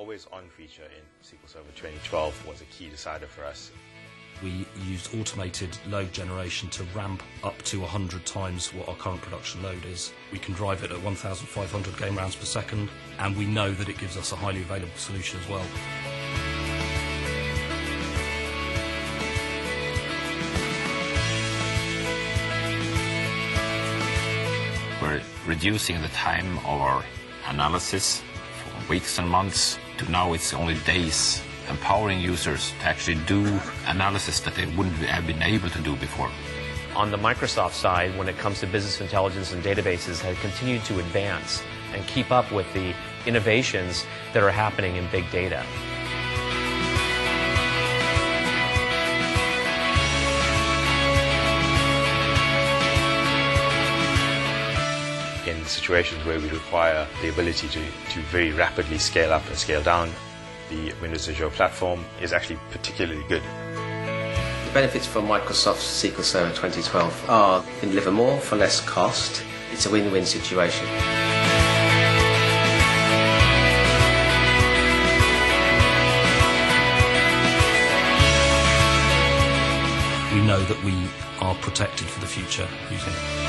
always-on feature in SQL Server 2012 was a key decider for us. We used automated load generation to ramp up to 100 times what our current production load is. We can drive it at 1,500 game rounds per second, and we know that it gives us a highly available solution as well. We're reducing the time of our analysis from weeks and months to now it's only days, empowering users to actually do analysis that they wouldn't have been able to do before. On the Microsoft side, when it comes to business intelligence and databases, have continued to advance and keep up with the innovations that are happening in big data. In situations where we require the ability to very rapidly scale up and scale down, the Windows Azure platform is actually particularly good. The benefits for Microsoft's SQL Server 2012 are you can deliver more for less cost. It's a win-win situation. We know that we are protected for the future using it.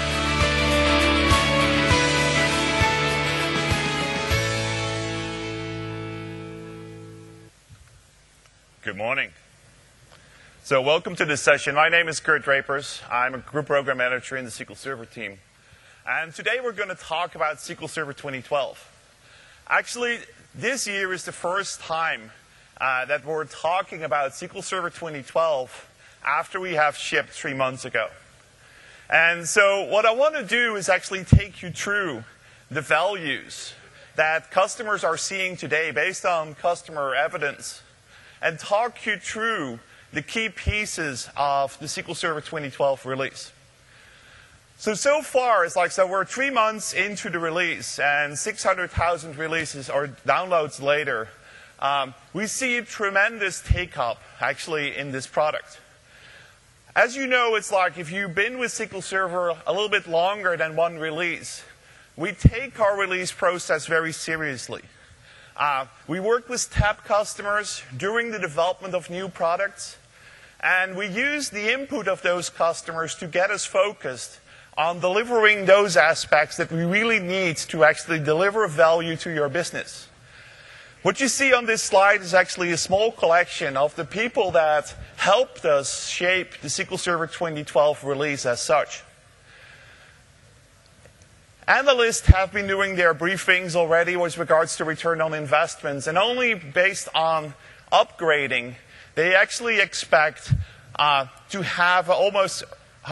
Good morning. So welcome to this session. My name is Kurt Drapers. I'm a group program manager in the SQL Server team. And today we're going to talk about SQL Server 2012. Actually, this year is the first time that we're talking about SQL Server 2012 after we have shipped 3 months ago. And so what I want to do is actually take you through the values that customers are seeing today based on customer evidence, and talk you through the key pieces of the SQL Server 2012 release. So far, it's like, so we're 3 months into the release, and 600,000 releases or downloads later, we see a tremendous take-up, actually, in this product. As you know, it's like if you've been with SQL Server a little bit longer than one release, we take our release process very seriously. We work with TAP customers during the development of new products, and we use the input of those customers to get us focused on delivering those aspects that we really need to actually deliver value to your business. What you see on this slide is actually a small collection of the people that helped us shape the SQL Server 2012 release as such. Analysts have been doing their briefings already with regards to return on investments, and only based on upgrading, they actually expect to have almost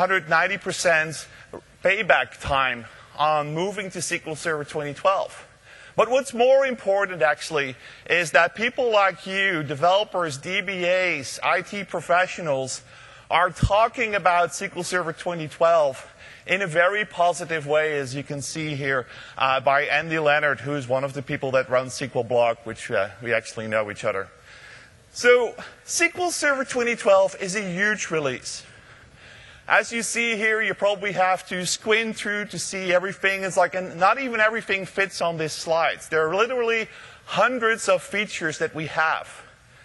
190% payback time on moving to SQL Server 2012. But what's more important, actually, is that people like you, developers, DBAs, IT professionals, are talking about SQL Server 2012 in a very positive way, as you can see here, by Andy Leonard, who is one of the people that runs SQL Blog, which we actually know each other. So SQL Server 2012 is a huge release. As you see here, you probably have to squint through to see everything. It's like, not even everything fits on these slides. There are literally hundreds of features that we have.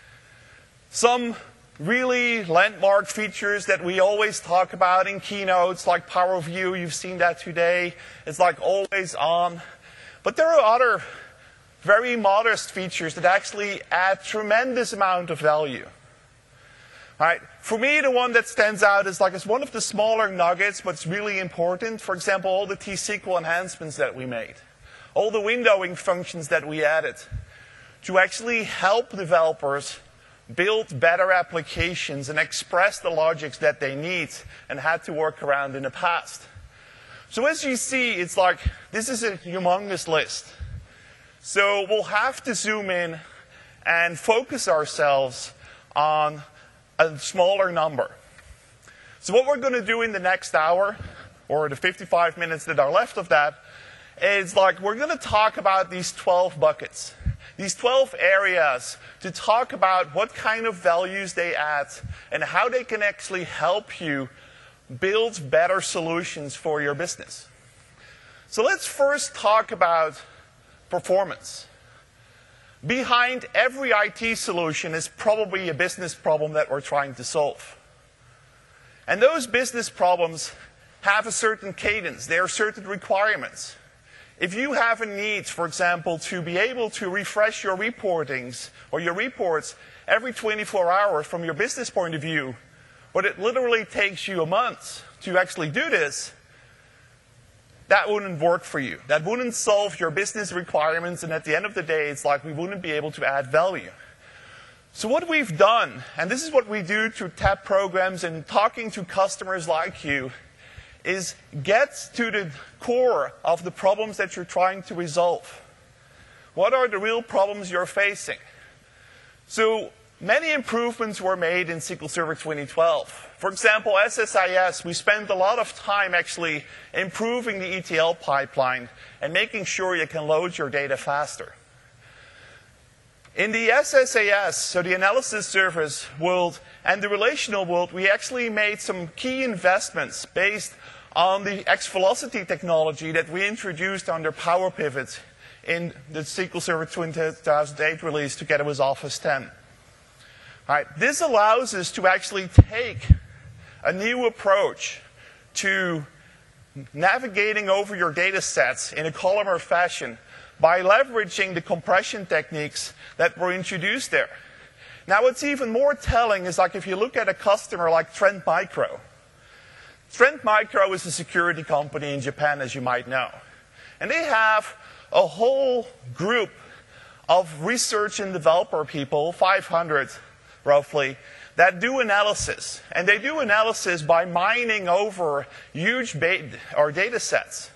Some really landmark features that we always talk about in keynotes, like Power View. You've seen that today. It's like always on. But there are other very modest features that actually add tremendous amount of value. All right. For me, the one that stands out is like it's one of the smaller nuggets, but it's really important. For example, all the T-SQL enhancements that we made, all the windowing functions that we added to actually help developers build better applications and express the logics that they need and had to work around in the past. So as you see, it's like this is a humongous list. So we'll have to zoom in and focus ourselves on a smaller number. So what we're going to do in the next hour, or the 55 minutes that are left of that, is like we're going to talk about these 12 buckets, these 12 areas, to talk about what kind of values they add and how they can actually help you build better solutions for your business. So let's first talk about performance. behind every IT solution is probably a business problem that we're trying to solve. And those business problems have a certain cadence. There are certain requirements. If you have a need, for example, to be able to refresh your reportings or your reports every 24 hours from your business point of view, but it literally takes you a month to actually do this, that wouldn't work for you. That wouldn't solve your business requirements, and at the end of the day, it's like we wouldn't be able to add value. So what we've done, and this is what we do through TAP programs and talking to customers like you, is get to the core of the problems that you're trying to resolve. What are the real problems you're facing? So many improvements were made in SQL Server 2012. For example, SSIS, we spent a lot of time actually improving the ETL pipeline and making sure you can load your data faster. In the SSAS, so the analysis service world and the relational world, we actually made some key investments based on the XVelocity technology that we introduced under Power Pivot in the SQL Server 2008 release together with Office 10. All right, this allows us to actually take a new approach to navigating over your data sets in a columnar fashion by leveraging the compression techniques that were introduced there. Now, what's even more telling is like if you look at a customer like Trend Micro. Trend Micro is a security company in Japan, as you might know. And they have a whole group of research and developer people, 500 roughly, that do analysis. And they do analysis by mining over huge data sets.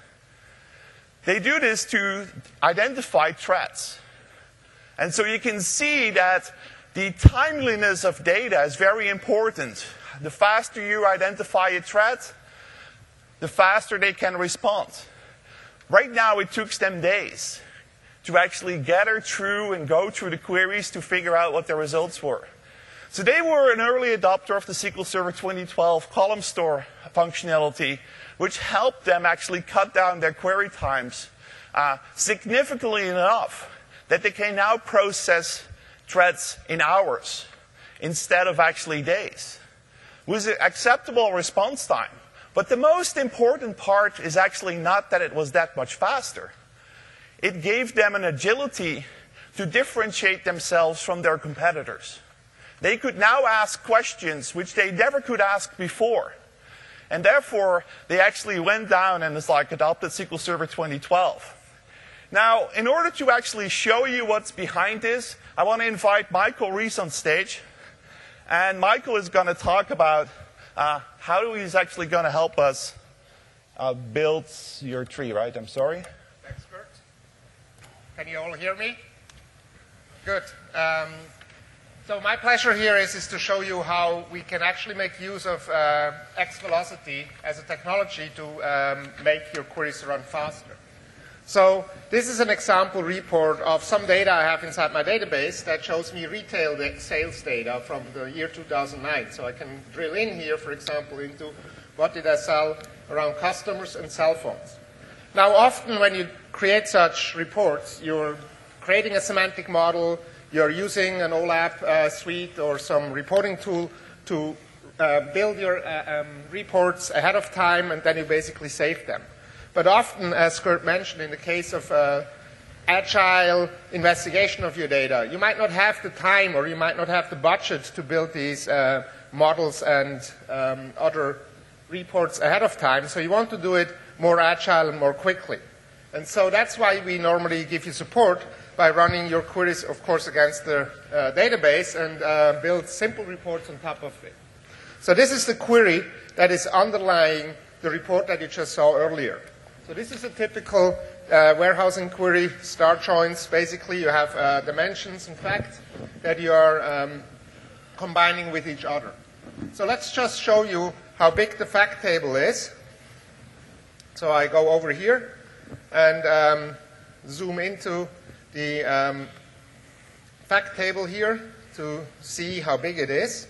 They do this to identify threats. And so you can see that the timeliness of data is very important. The faster you identify a threat, the faster they can respond. Right now, it took them days to actually gather through and go through the queries to figure out what the results were. So they were an early adopter of the SQL Server 2012 column store functionality, which helped them actually cut down their query times significantly enough that they can now process threads in hours instead of actually days, with an acceptable response time. But the most important part is actually not that it was that much faster. It gave them an agility to differentiate themselves from their competitors. They could now ask questions which they never could ask before. And therefore, they actually went down and adopted SQL Server 2012. Now, in order to actually show you what's behind this, I want to invite Michael Rees on stage. And Michael is going to talk about how he's actually going to help us build your tree, right? I'm sorry. Thanks, Kurt. Can you all hear me? Good. So my pleasure here is to show you how we can actually make use of XVelocity as a technology to make your queries run faster. So this is an example report of some data I have inside my database that shows me retail sales data from the year 2009. So I can drill in here, for example, into what did I sell around customers and cell phones. Now, often when you create such reports, you're creating a semantic model, you're using an OLAP suite or some reporting tool to build your reports ahead of time, and then you basically save them. But often, as Kurt mentioned, in the case of agile investigation of your data, you might not have the time or you might not have the budget to build these models and other reports ahead of time. So you want to do it more agile and more quickly. And so that's why we normally give you support by running your queries, of course, against the database and build simple reports on top of it. So this is the query that is underlying the report that you just saw earlier. So this is a typical warehousing query, star joins. Basically, you have dimensions, in fact, that you are combining with each other. So let's just show you how big the fact table is. So I go over here and zoom into the fact table here to see how big it is.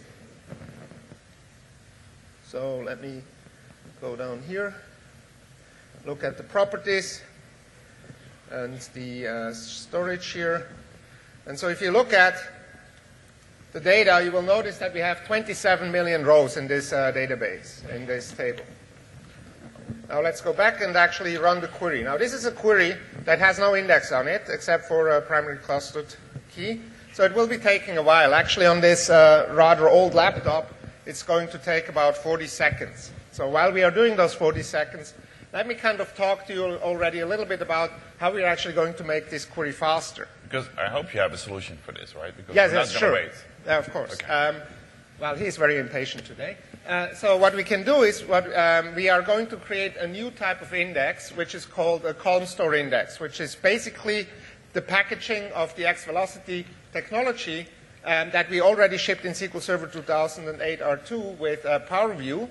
So let me go down here, look at the properties and the storage here, And so if you look at the data, you will notice that we have 27 million rows in this database, in this table. Now let's go back and actually run the query. Now this is a query that has no index on it, except for a primary clustered key. So it will be taking a while. Actually, on this rather old laptop, it's going to take about 40 seconds. So while we are doing those 40 seconds, let me kind of talk to you already a little bit about how we're actually going to make this query faster. Because I hope you have a solution for this, right? Because yes, we're not that's true. Wait. Yeah, of course. Okay. Well, he's very impatient today. So what we can do is we are going to create a new type of index, which is called a column store index, which is basically the packaging of the X-Velocity technology that we already shipped in SQL Server 2008 R2 with PowerView.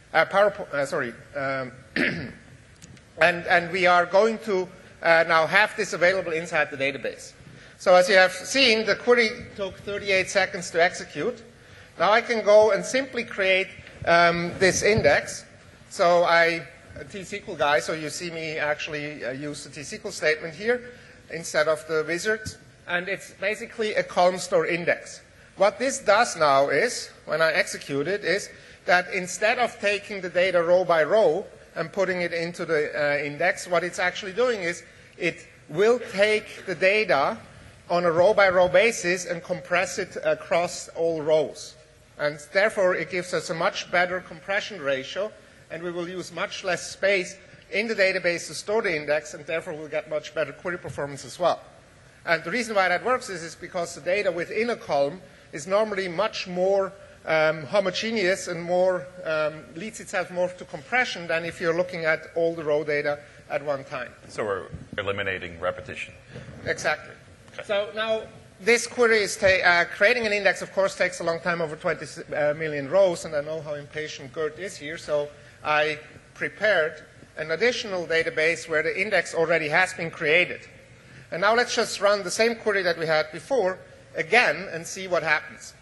And we are going to now have this available inside the database. So as you have seen, the query took 38 seconds to execute. Now I can go and simply create this index. So a T-SQL guy, so you see me actually use the T-SQL statement here instead of the wizard. And it's basically a column store index. What this does now is, when I execute it, is that instead of taking the data row by row and putting it into the index, what it's actually doing is it will take the data on a row-by-row basis and compress it across all rows. And therefore, it gives us a much better compression ratio, and we will use much less space in the database to store the index, and therefore we'll get much better query performance as well. And the reason why that works is because the data within a column is normally much more homogeneous and more leads itself more to compression than if you're looking at all the row data at one time. So we're eliminating repetition. Exactly. Okay. So now this query is creating an index, of course, takes a long time, over 20 million rows, and I know how impatient Gert is here, so I prepared an additional database where the index already has been created. And now let's just run the same query that we had before again and see what happens.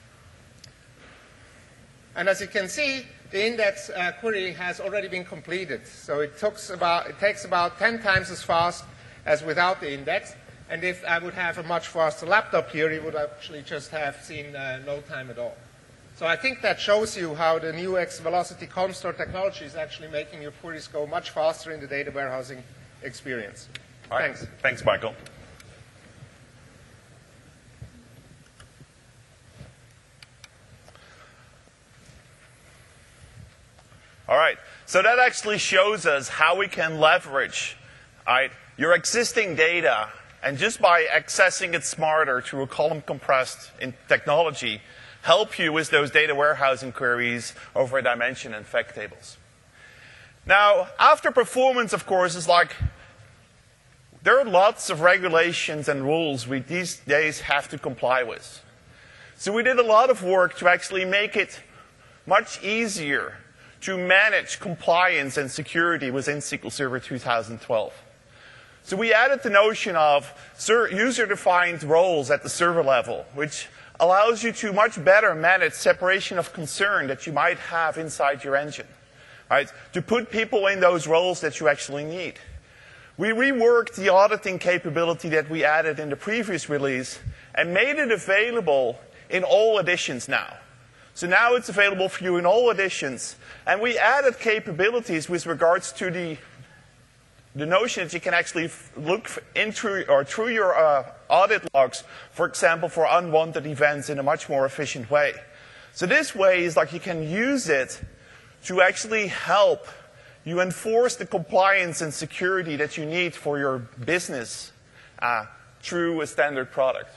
And as you can see, the index query has already been completed. So it takes about 10 times as fast as without the index. And if I would have a much faster laptop here, it would actually just have seen no time at all. So I think that shows you how the new X-Velocity column store technology is actually making your queries go much faster in the data warehousing experience. All right. Thanks. Thanks, Michael. All right. So that actually shows us how we can leverage your existing data, and just by accessing it smarter through a column compressed in technology, help you with those data warehousing queries over a dimension and fact tables. Now, after performance, of course, is like there are lots of regulations and rules we these days have to comply with. So we did a lot of work to actually make it much easier to manage compliance and security within SQL Server 2012. So we added the notion of user-defined roles at the server level, which allows you to much better manage separation of concern that you might have inside your engine, right? To put people in those roles that you actually need. We reworked the auditing capability that we added in the previous release and made it available in all editions now. So now it's available for you in all editions. And we added capabilities with regards to the notion that you can actually look through your audit logs, for example, for unwanted events in a much more efficient way. So this way is like you can use it to actually help you enforce the compliance and security that you need for your business through a standard product.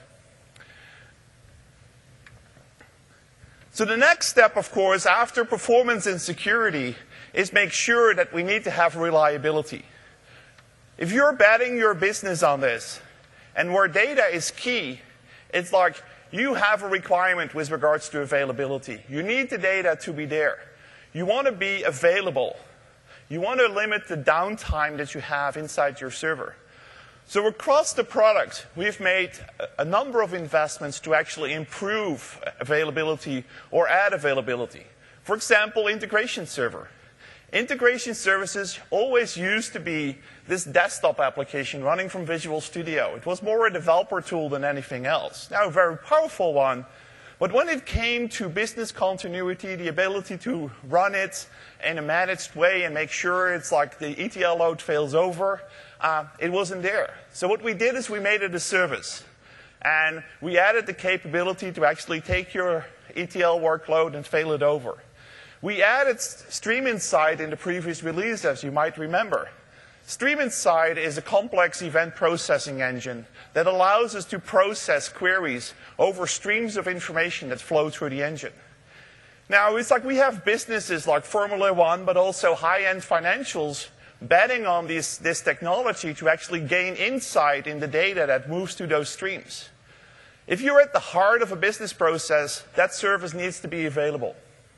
So the next step, of course, after performance and security is make sure that we need to have reliability. If you're betting your business on this, and where data is key, it's like you have a requirement with regards to availability. You need the data to be there. You want to be available. You want to limit the downtime that you have inside your server. So across the product, we've made a number of investments to actually improve availability or add availability. For example, integration server. Integration services always used to be this desktop application running from Visual Studio. It was more a developer tool than anything else. Now, a very powerful one, but when it came to business continuity, the ability to run it in a managed way and make sure it's like the ETL load fails over, it wasn't there. So what we did is we made it a service. And we added the capability to actually take your ETL workload and fail it over. We added Stream Insight in the previous release, as you might remember. Stream Insight is a complex event processing engine that allows us to process queries over streams of information that flow through the engine. Now, it's like we have businesses like Formula One, but also high-end financials betting on this technology to actually gain insight in the data that moves through those streams. If you're at the heart of a business process, that service needs to be available.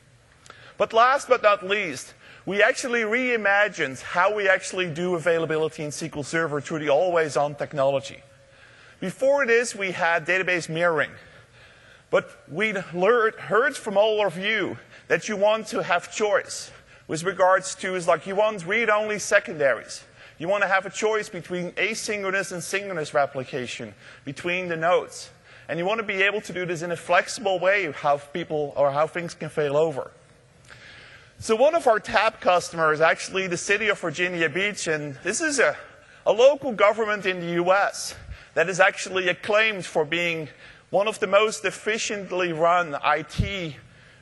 But last but not least, we actually reimagined how we actually do availability in SQL Server through the always-on technology. Before this, we had database mirroring. But we heard from all of you that you want to have choice with regards to, is like you want read-only secondaries. You want to have a choice between asynchronous and synchronous replication between the nodes. And you want to be able to do this in a flexible way, how things can fail over. So one of our TAP customers, actually the city of Virginia Beach, and this is a local government in the US that is actually acclaimed for being one of the most efficiently run IT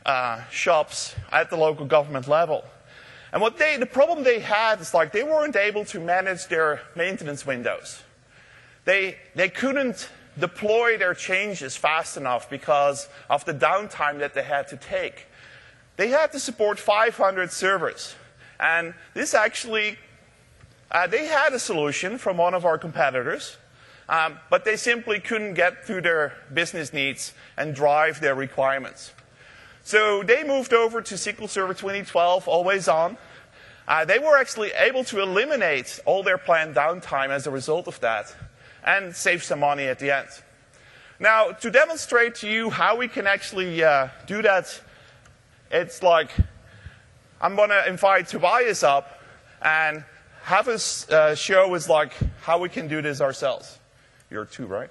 shops at the local government level. And the problem they had is like they weren't able to manage their maintenance windows. They couldn't deploy their changes fast enough because of the downtime that they had to take. They had to support 500 servers. And this actually, they had a solution from one of our competitors, but they simply couldn't get through their business needs and drive their requirements. So they moved over to SQL Server 2012, always on. They were actually able to eliminate all their planned downtime as a result of that and save some money at the end. Now, to demonstrate to you how we can actually do that, it's like I'm going to invite Tobias up and have us show us like how we can do this ourselves. You're two, right?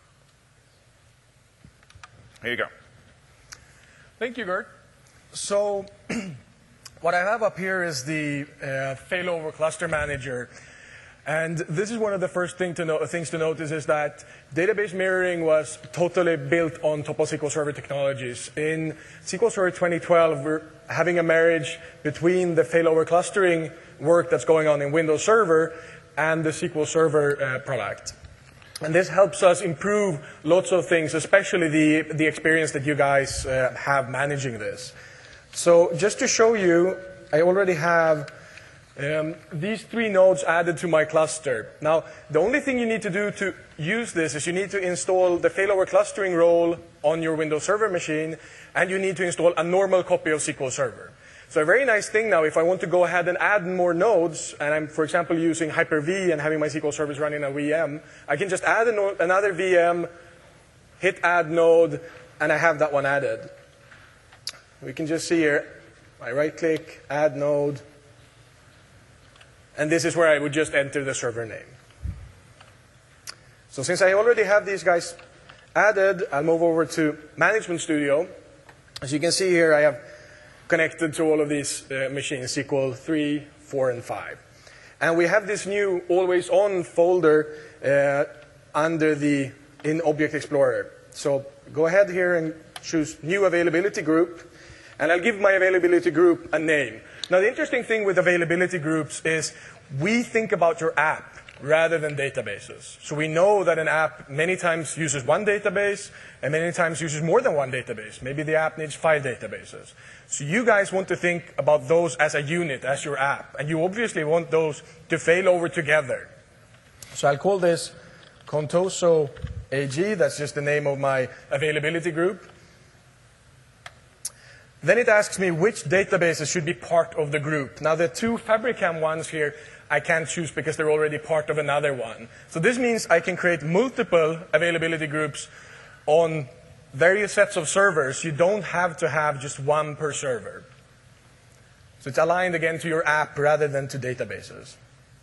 Here you go. Thank you, Gert. So what I have up here is the failover cluster manager. And this is one of the first things to notice is that database mirroring was totally built on top of SQL Server technologies. In SQL Server 2012, we're having a marriage between the failover clustering work that's going on in Windows Server and the SQL Server product. And this helps us improve lots of things, especially the experience that you guys have managing this. So just to show you, I already have these 3 nodes added to my cluster. Now, the only thing you need to do to use this is you need to install the failover clustering role on your Windows Server machine, and you need to install a normal copy of SQL Server. So a very nice thing now, if I want to go ahead and add more nodes, and I'm, for example, using Hyper-V and having my SQL service running a VM, I can just add another VM, hit add node, and I have that one added. We can just see here, I right-click, add node, and this is where I would just enter the server name. So since I already have these guys added, I'll move over to Management Studio. As you can see here, I have connected to all of these machines, SQL 3, 4, and 5. And we have this new always-on folder in Object Explorer. So go ahead here and choose New Availability Group. And I'll give my availability group a name. Now, the interesting thing with availability groups is we think about your app rather than databases. So we know that an app many times uses one database and many times uses more than one database. Maybe the app needs 5 databases. So you guys want to think about those as a unit, as your app. And you obviously want those to fail over together. So I'll call this Contoso AG. That's just the name of my availability group. Then it asks me which databases should be part of the group. Now, the 2 Fabricam ones here, I can't choose because they're already part of another one. So this means I can create multiple availability groups on various sets of servers. You don't have to have just one per server. So it's aligned again to your app rather than to databases.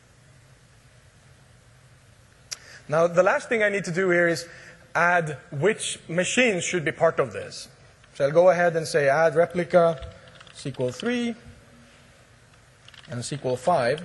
Now, the last thing I need to do here is add which machines should be part of this. So I'll go ahead and say add replica SQL 3 and SQL 5.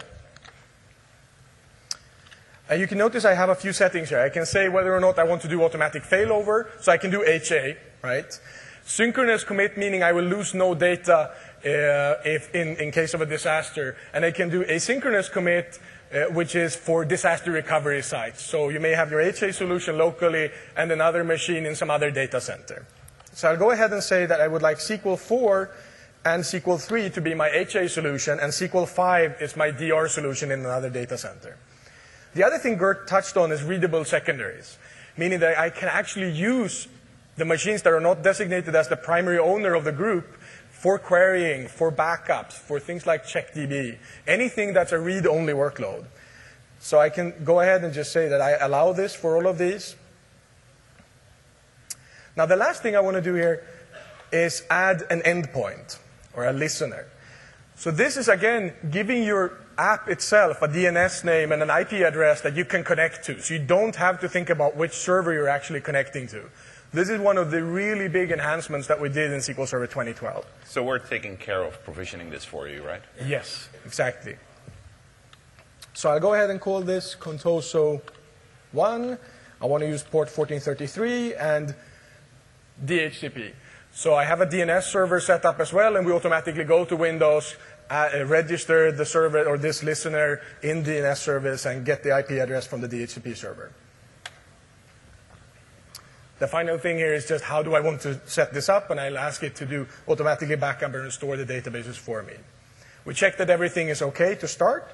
And you can notice I have a few settings here. I can say whether or not I want to do automatic failover, so I can do HA, right? Synchronous commit, meaning I will lose no data if in case of a disaster. And I can do asynchronous commit, which is for disaster recovery sites. So you may have your HA solution locally and another machine in some other data center. So I'll go ahead and say that I would like SQL 4 and SQL 3 to be my HA solution, and SQL 5 is my DR solution in another data center. The other thing Gert touched on is readable secondaries, meaning that I can actually use the machines that are not designated as the primary owner of the group for querying, for backups, for things like CheckDB, anything that's a read-only workload. So I can go ahead and just say that I allow this for all of these. Now, the last thing I want to do here is add an endpoint or a listener. So this is, again, giving your app itself a DNS name and an IP address that you can connect to. So you don't have to think about which server you're actually connecting to. This is one of the really big enhancements that we did in SQL Server 2012. So we're taking care of provisioning this for you, right? Yes, exactly. So I'll go ahead and call this Contoso 1. I want to use port 1433 and DHCP. So I have a DNS server set up as well, and we automatically go to Windows, register the server or this listener in DNS service, and get the IP address from the DHCP server. The final thing here is just how do I want to set this up, and I'll ask it to do automatically backup and restore the databases for me. We check that everything is okay to start,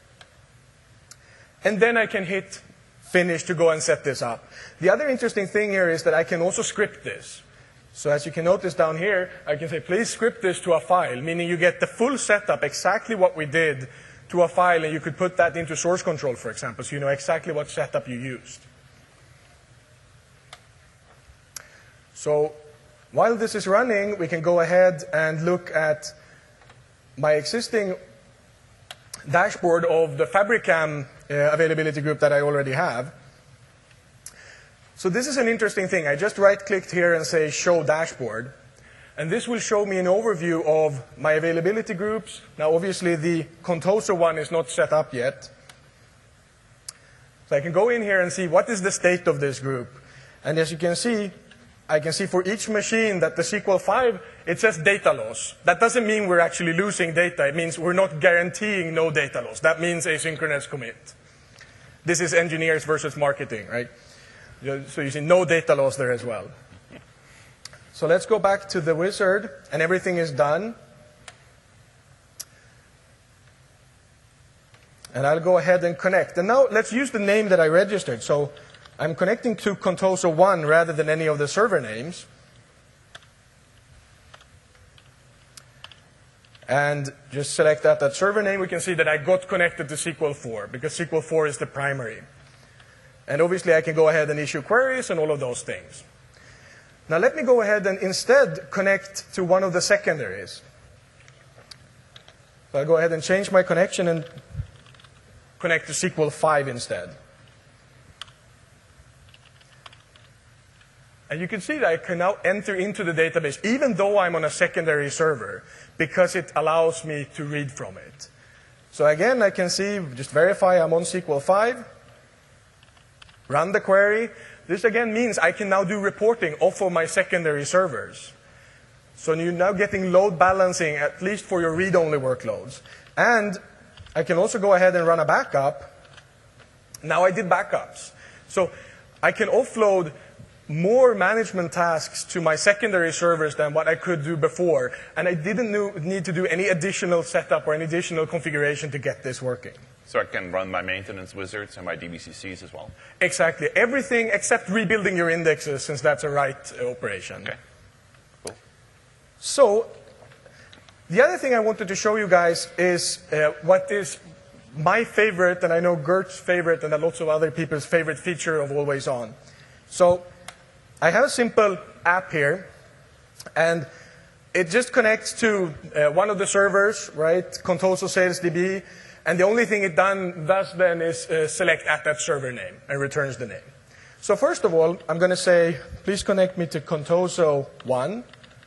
and then I can hit finish to go and set this up. The other interesting thing here is that I can also script this. So as you can notice down here, I can say, please script this to a file, meaning you get the full setup, exactly what we did, to a file, and you could put that into source control, for example, so you know exactly what setup you used. So while this is running, we can go ahead and look at my existing dashboard of the Fabricam availability group that I already have. So this is an interesting thing. I just right-clicked here and say Show Dashboard. And this will show me an overview of my availability groups. Now, obviously, the Contoso one is not set up yet. So I can go in here and see what is the state of this group. And as you can see, I can see for each machine that the SQL 5, it says data loss. That doesn't mean we're actually losing data. It means we're not guaranteeing no data loss. That means asynchronous commit. This is engineers versus marketing, right? So you see no data loss there as well. So let's go back to the wizard, and everything is done. And I'll go ahead and connect. And now let's use the name that I registered. So I'm connecting to Contoso 1 rather than any of the server names. And just select that server name. We can see that I got connected to SQL 4 because SQL 4 is the primary. And obviously, I can go ahead and issue queries and all of those things. Now, let me go ahead and instead connect to one of the secondaries. So I'll go ahead and change my connection and connect to SQL 5 instead. And you can see that I can now enter into the database, even though I'm on a secondary server, because it allows me to read from it. So again, I can see, just verify I'm on SQL 5. Run the query. This again means I can now do reporting off of my secondary servers. So you're now getting load balancing, at least for your read-only workloads. And I can also go ahead and run a backup. Now I did backups. So I can offload more management tasks to my secondary servers than what I could do before. And I didn't need to do any additional setup or any additional configuration to get this working. So I can run my maintenance wizards and my DBCCs as well? Exactly. Everything except rebuilding your indexes, since that's a write operation. Okay. Cool. So the other thing I wanted to show you guys is what is my favorite, and I know Gert's favorite, and lots of other people's favorite feature of Always On. So I have a simple app here, and it just connects to one of the servers, right, Contoso Sales DB, and the only thing it does then is select at that server name and returns the name. So first of all, I'm going to say, please connect me to Contoso 1.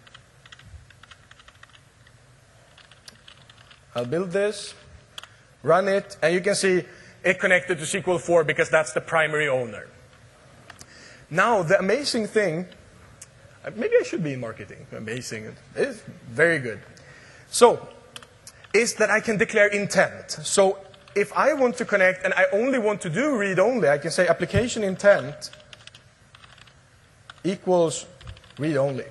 I'll build this, run it, and you can see it connected to SQL 4 because that's the primary owner. Now, the amazing thing, maybe I should be in marketing. Amazing. It's very good. So, is that I can declare intent. So, if I want to connect and I only want to do read-only, I can say application intent equals read-only.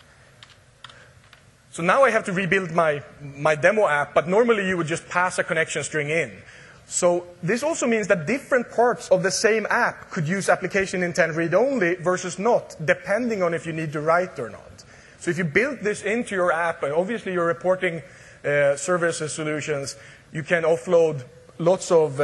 So now I have to rebuild my demo app, but normally you would just pass a connection string in. So this also means that different parts of the same app could use application intent read-only versus not, depending on if you need to write or not. So if you build this into your app, and obviously you're reporting services solutions, you can offload lots of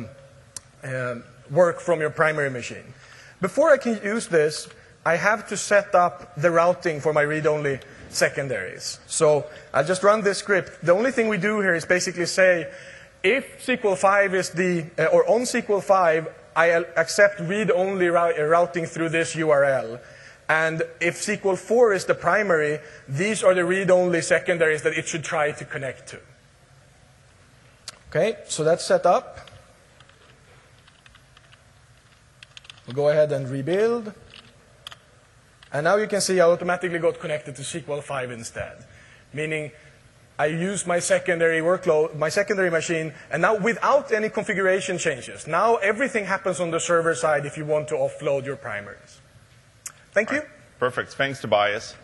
work from your primary machine. Before I can use this, I have to set up the routing for my read-only secondaries. So I'll just run this script. The only thing we do here is basically say, if SQL 5 is or on SQL 5, I accept read-only routing through this URL. And if SQL 4 is the primary, these are the read-only secondaries that it should try to connect to. Okay, so that's set up. We'll go ahead and rebuild. And now you can see I automatically got connected to SQL 5 instead, meaning I use my secondary workload, my secondary machine, and now without any configuration changes. Now everything happens on the server side if you want to offload your primaries. Thank you. Perfect. Thanks, Tobias.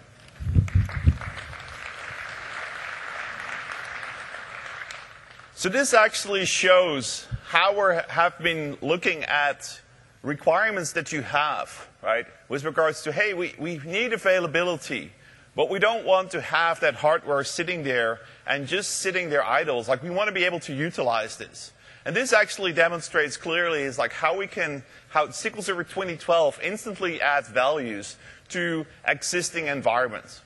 So this actually shows how we have been looking at requirements that you have, right, with regards to, hey, we need availability, but we don't want to have that hardware sitting there and just sitting there idle. Like, we want to be able to utilize this. And this actually demonstrates clearly is like how SQL Server 2012 instantly adds values to existing environments.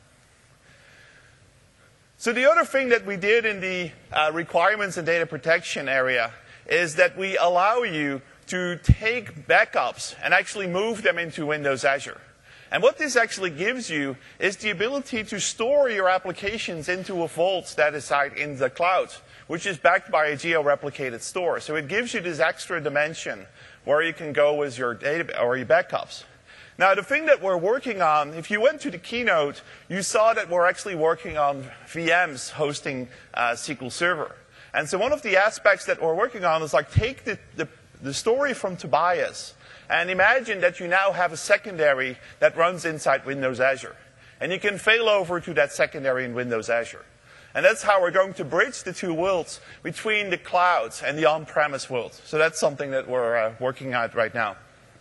So the other thing that we did in the requirements and data protection area is that we allow you to take backups and actually move them into Windows Azure. And what this actually gives you is the ability to store your applications into a vault that is in the cloud, which is backed by a geo-replicated store. So it gives you this extra dimension where you can go with your data or your backups. Now, the thing that we're working on, if you went to the keynote, you saw that we're actually working on VMs hosting SQL Server. And so one of the aspects that we're working on is like take the story from Tobias and imagine that you now have a secondary that runs inside Windows Azure. And you can fail over to that secondary in Windows Azure. And that's how we're going to bridge the two worlds between the clouds and the on-premise world. So that's something that we're working at right now.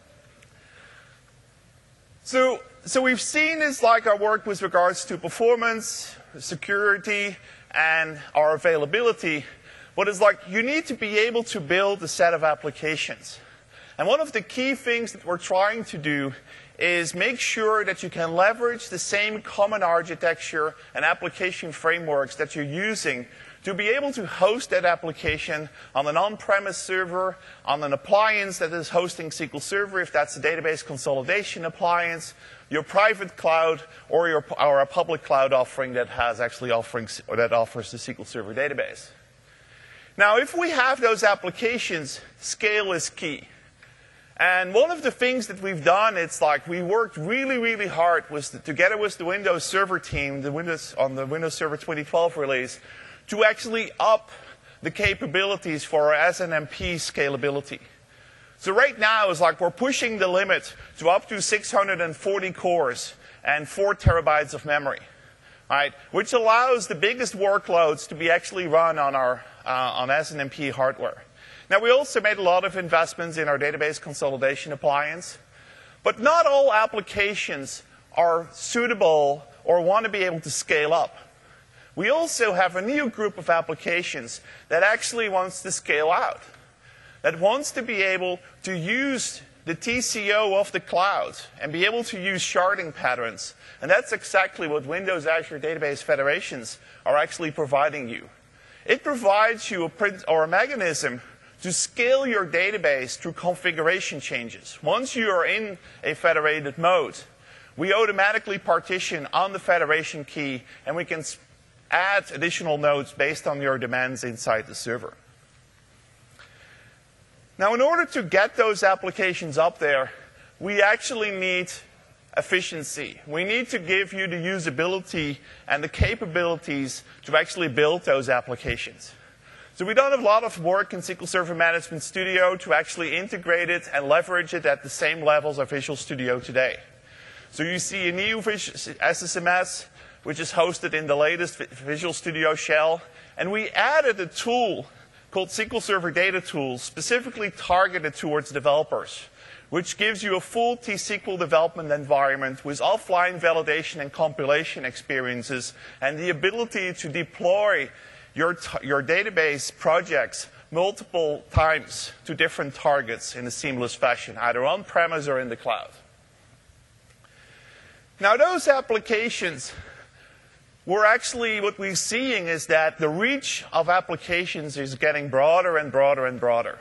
So we've seen this like our work with regards to performance, security, and our availability. But it's like you need to be able to build a set of applications. And one of the key things that we're trying to do is make sure that you can leverage the same common architecture and application frameworks that you're using to be able to host that application on an on-premise server, on an appliance that is hosting SQL Server, if that's a database consolidation appliance, your private cloud, or a public cloud offering that has actually offerings or that offers the SQL Server database. Now, if we have those applications, scale is key. And one of the things that we've done, it's like we worked really, really hard together with the Windows Server team, on the Windows Server 2012 release, to actually up the capabilities for our SNMP scalability. So right now, it's like we're pushing the limit to up to 640 cores and 4 terabytes of memory, right? Which allows the biggest workloads to be actually run on our on SNMP hardware. Now, we also made a lot of investments in our database consolidation appliance, but not all applications are suitable or want to be able to scale up. We also have a new group of applications that actually wants to scale out, that wants to be able to use the TCO of the cloud and be able to use sharding patterns. And that's exactly what Windows Azure Database Federations are actually providing you. It provides you a mechanism to scale your database through configuration changes. Once you are in a federated mode, we automatically partition on the federation key, and we can add additional nodes based on your demands inside the server. Now, in order to get those applications up there, we actually need efficiency. We need to give you the usability and the capabilities to actually build those applications. So we've done a lot of work in SQL Server Management Studio to actually integrate it and leverage it at the same levels of Visual Studio today. So you see a new SSMS, which is hosted in the latest Visual Studio shell. And we added a tool called SQL Server Data Tools, specifically targeted towards developers, which gives you a full T-SQL development environment with offline validation and compilation experiences, and the ability to deploy your database projects multiple times to different targets in a seamless fashion, either on-premise or in the cloud. Now, those applications, we're actually, what we're seeing is that the reach of applications is getting broader and broader and broader.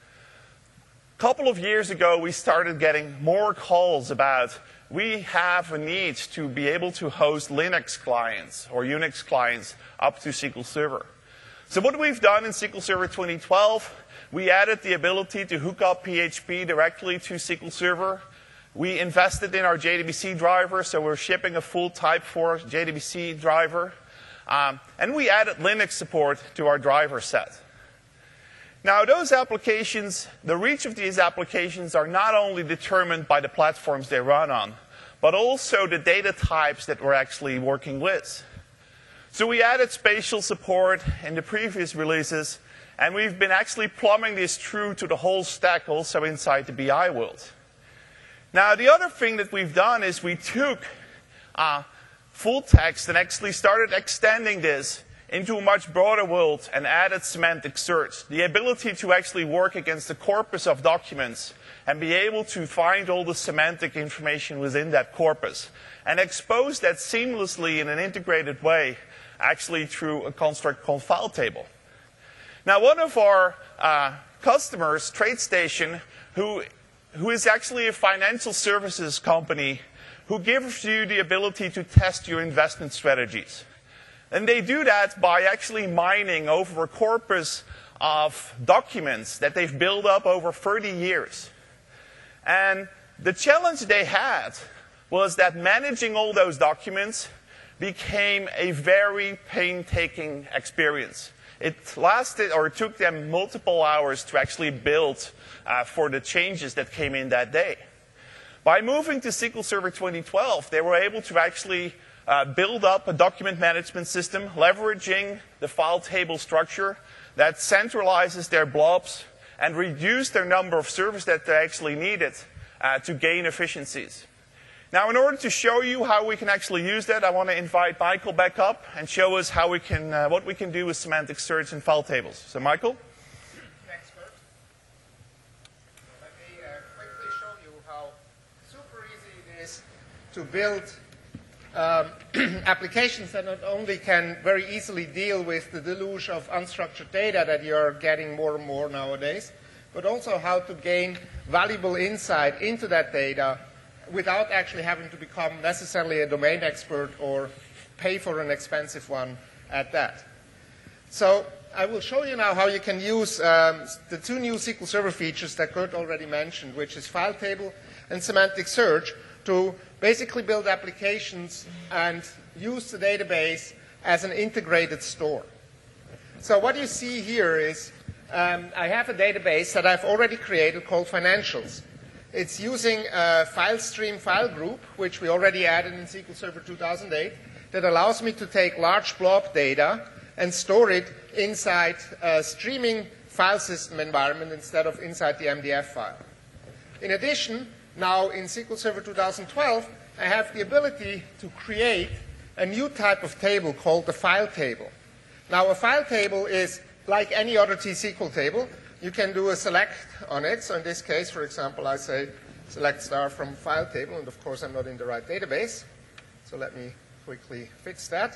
A couple of years ago, we started getting more calls about we have a need to be able to host Linux clients or Unix clients up to SQL Server. So what we've done in SQL Server 2012, we added the ability to hook up PHP directly to SQL Server. We invested in our JDBC driver, so we're shipping a full Type 4 JDBC driver. And we added Linux support to our driver set. Now, those applications, the reach of these applications are not only determined by the platforms they run on, but also the data types that we're actually working with. So we added spatial support in the previous releases, and we've been actually plumbing this through to the whole stack also inside the BI world. Now, the other thing that we've done is we took full text and actually started extending this into a much broader world and added semantic search, the ability to actually work against the corpus of documents and be able to find all the semantic information within that corpus and expose that seamlessly in an integrated way, actually through a construct called file table. Now, one of our customers, TradeStation, who is actually a financial services company who gives you the ability to test your investment strategies. And they do that by actually mining over a corpus of documents that they've built up over 30 years. And the challenge they had was that managing all those documents became a very painstaking experience. It lasted, or it took them multiple hours to actually build for the changes that came in that day. By moving to SQL Server 2012, they were able to actually build up a document management system, leveraging the file table structure that centralizes their blobs and reduce their number of servers that they actually needed to gain efficiencies. Now, in order to show you how we can actually use that, I want to invite Michael back up and show us how we can, what we can do with semantic search and file tables. So, Michael? Thanks, Kurt. Let me quickly show you how super easy it is to build applications that not only can very easily deal with the deluge of unstructured data that you're getting more and more nowadays, but also how to gain valuable insight into that data without actually having to become necessarily a domain expert or pay for an expensive one at that. So I will show you now how you can use the two new SQL Server features that Kurt already mentioned, which is file table and semantic search, to basically build applications and use the database as an integrated store. So what you see here is I have a database that I've already created called Financials. It's using a file stream file group, which we already added in SQL Server 2008, that allows me to take large blob data and store it inside a streaming file system environment instead of inside the MDF file. In addition, now in SQL Server 2012, I have the ability to create a new type of table called the file table. Now, a file table is like any other T-SQL table, you can do a select on it. So in this case, for example, I say select star from file table, and of course I'm not in the right database. So let me quickly fix that.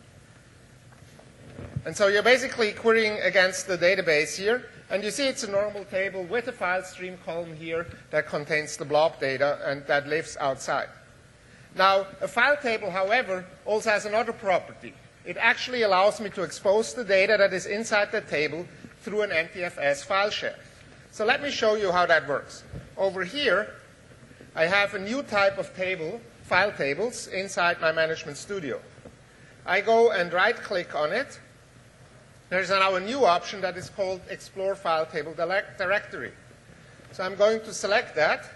And so you're basically querying against the database here. And you see it's a normal table with a file stream column here that contains the blob data and that lives outside. Now, a file table, however, also has another property. It actually allows me to expose the data that is inside the table through an NTFS file share. So let me show you how that works. Over here, I have a new type of table, file tables, inside my Management Studio. I go and right-click on it. There's now a new option that is called Explore File Table Directory. So I'm going to select that.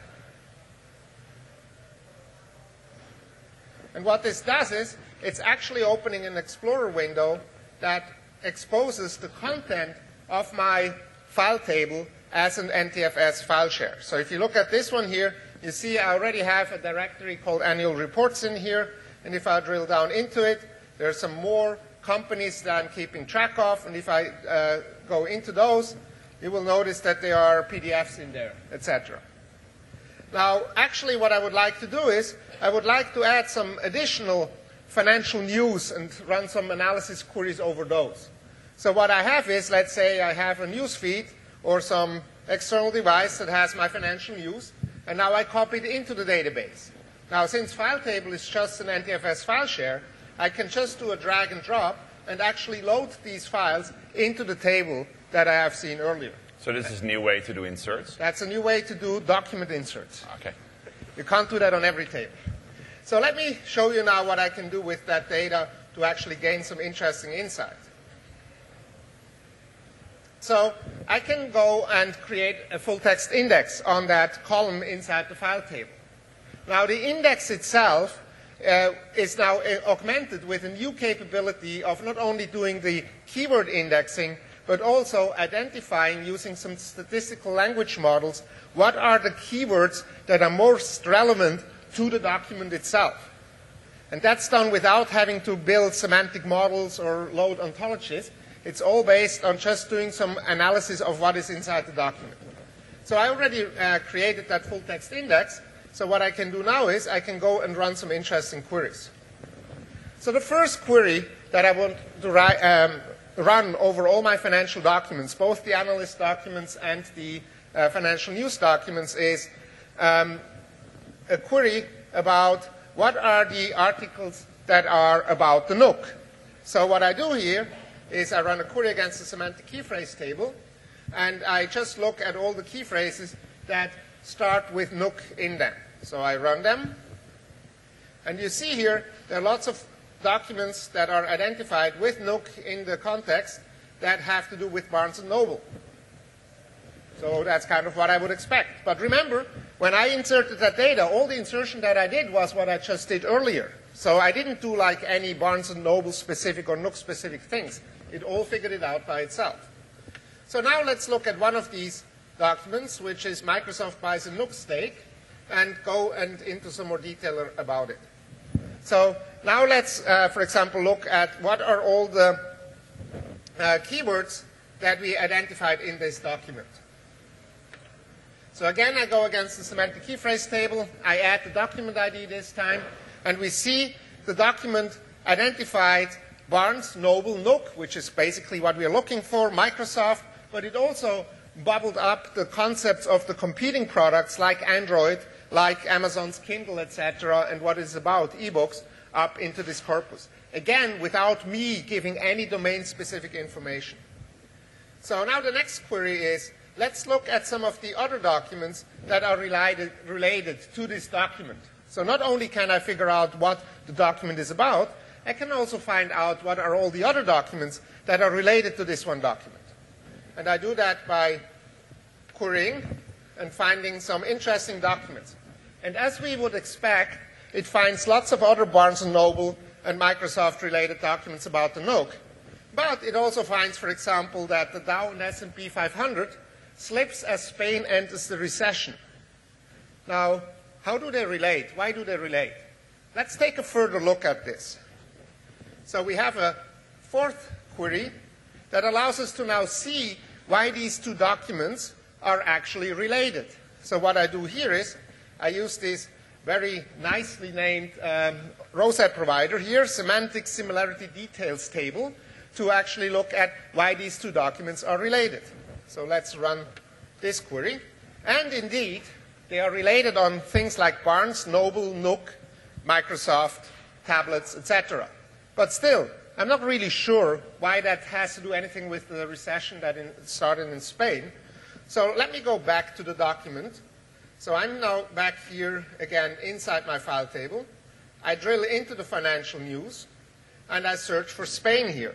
And what this does is it's actually opening an Explorer window that exposes the content of my file table as an NTFS file share. So if you look at this one here, you see I already have a directory called Annual Reports in here. And if I drill down into it, there are some more companies that I'm keeping track of. And if I go into those, you will notice that there are PDFs in there, etc. Now, actually, what I would like to do is I would like to add some additional financial news and run some analysis queries over those. So what I have is, let's say I have a news feed or some external device that has my financial news, and now I copy it into the database. Now, since file table is just an NTFS file share, I can just do a drag and drop and actually load these files into the table that I have seen earlier. So this is a new way to do inserts? That's a new way to do document inserts. Okay. You can't do that on every table. So let me show you now what I can do with that data to actually gain some interesting insight. So I can go and create a full text index on that column inside the file table. Now the index itself is now augmented with a new capability of not only doing the keyword indexing, but also identifying, using some statistical language models, what are the keywords that are most relevant to the document itself. And that's done without having to build semantic models or load ontologies. It's all based on just doing some analysis of what is inside the document. So I already created that full text index. So what I can do now is I can go and run some interesting queries. So the first query that I want to run over all my financial documents, both the analyst documents and the financial news documents, is a query about what are the articles that are about the Nook. So what I do here is I run a query against the semantic key phrase table, and I just look at all the key phrases that start with Nook in them. So I run them, and you see here there are lots of documents that are identified with Nook in the context that have to do with Barnes & Noble. So that's kind of what I would expect. But remember, when I inserted that data, all the insertion that I did was what I just did earlier. So I didn't do like any Barnes & Noble specific or Nook specific things. It all figured it out by itself. So now let's look at one of these documents, which is Microsoft buys a Nook stake, and go into some more detail about it. So now let's, for example, look at what are all the keywords that we identified in this document. So again, I go against the semantic key phrase table. I add the document ID this time, and we see the document identified Barnes, Noble, Nook, which is basically what we are looking for, Microsoft, but it also bubbled up the concepts of the competing products like Android, like Amazon's Kindle, etc., and what is about ebooks up into this corpus. Again, without me giving any domain-specific information. So now the next query is, let's look at some of the other documents that are related to this document. So not only can I figure out what the document is about, I can also find out what are all the other documents that are related to this one document. And I do that by querying and finding some interesting documents. And as we would expect, it finds lots of other Barnes & Noble and Microsoft-related documents about the Nook. But it also finds, for example, that the Dow and S&P 500 slips as Spain enters the recession. Now, how do they relate? Why do they relate? Let's take a further look at this. So we have a fourth query that allows us to now see why these two documents are actually related. So what I do here is I use this very nicely named row set provider here, semantic similarity details table, to actually look at why these two documents are related. So let's run this query. And indeed, they are related on things like Barnes, Noble, Nook, Microsoft, tablets, etc. But still, I'm not really sure why that has to do anything with the recession that started in Spain. So let me go back to the document. So I'm now back here again inside my file table. I drill into the financial news, and I search for Spain here.